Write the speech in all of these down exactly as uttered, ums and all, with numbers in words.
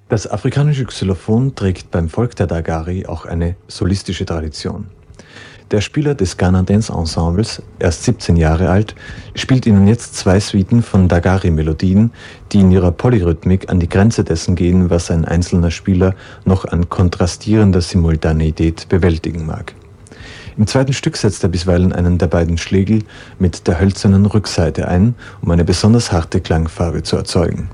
Das afrikanische Xylophon trägt beim Volk der Dagari auch eine solistische Tradition. Der Spieler des Ghana Dance Ensembles, erst siebzehn Jahre alt, spielt Ihnen jetzt zwei Suiten von Dagari-Melodien, die in ihrer Polyrhythmik an die Grenze dessen gehen, was ein einzelner Spieler noch an kontrastierender Simultaneität bewältigen mag. Im zweiten Stück setzt er bisweilen einen der beiden Schlegel mit der hölzernen Rückseite ein, um eine besonders harte Klangfarbe zu erzeugen.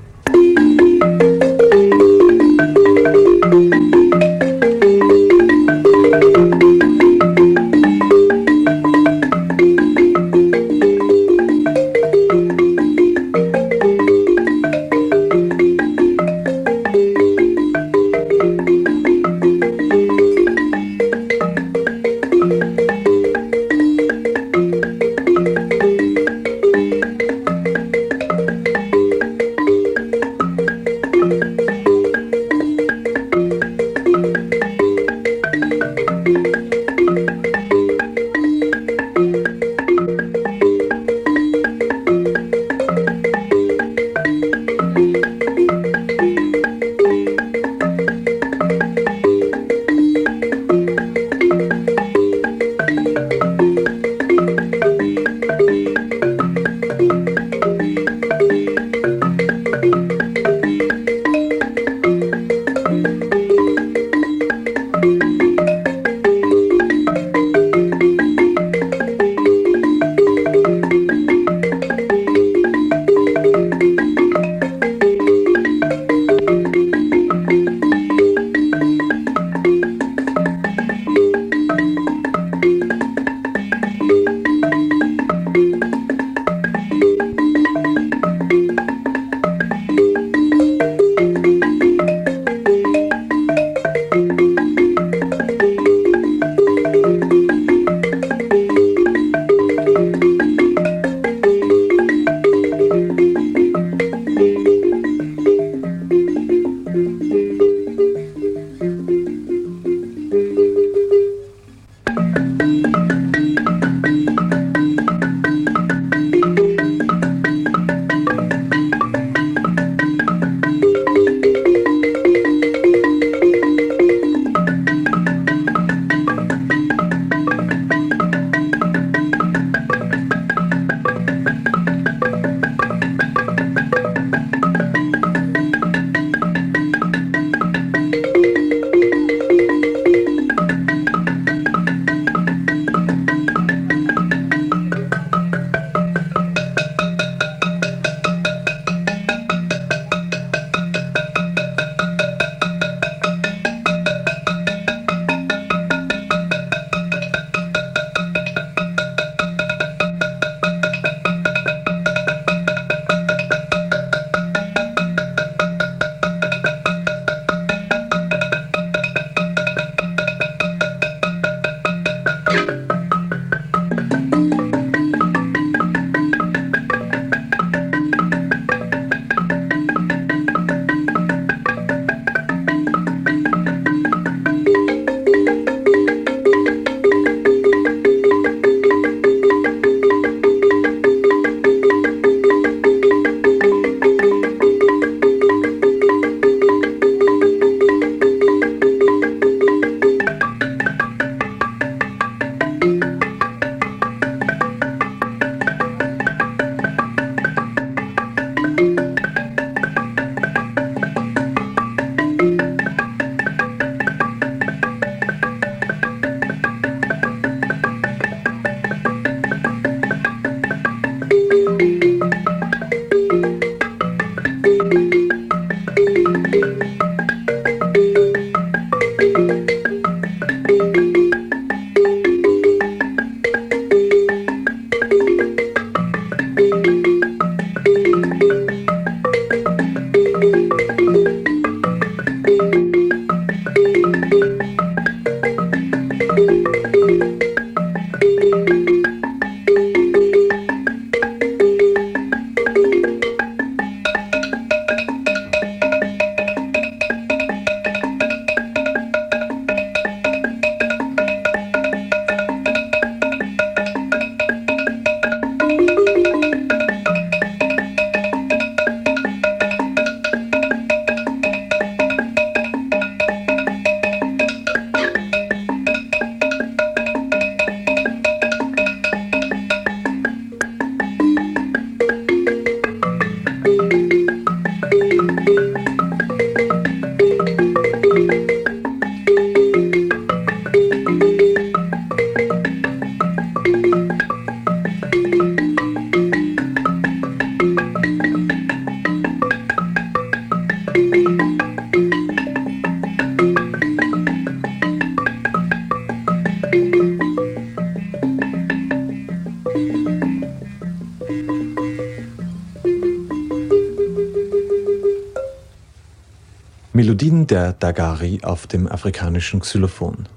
Melodien der Dagari auf dem afrikanischen Xylophon.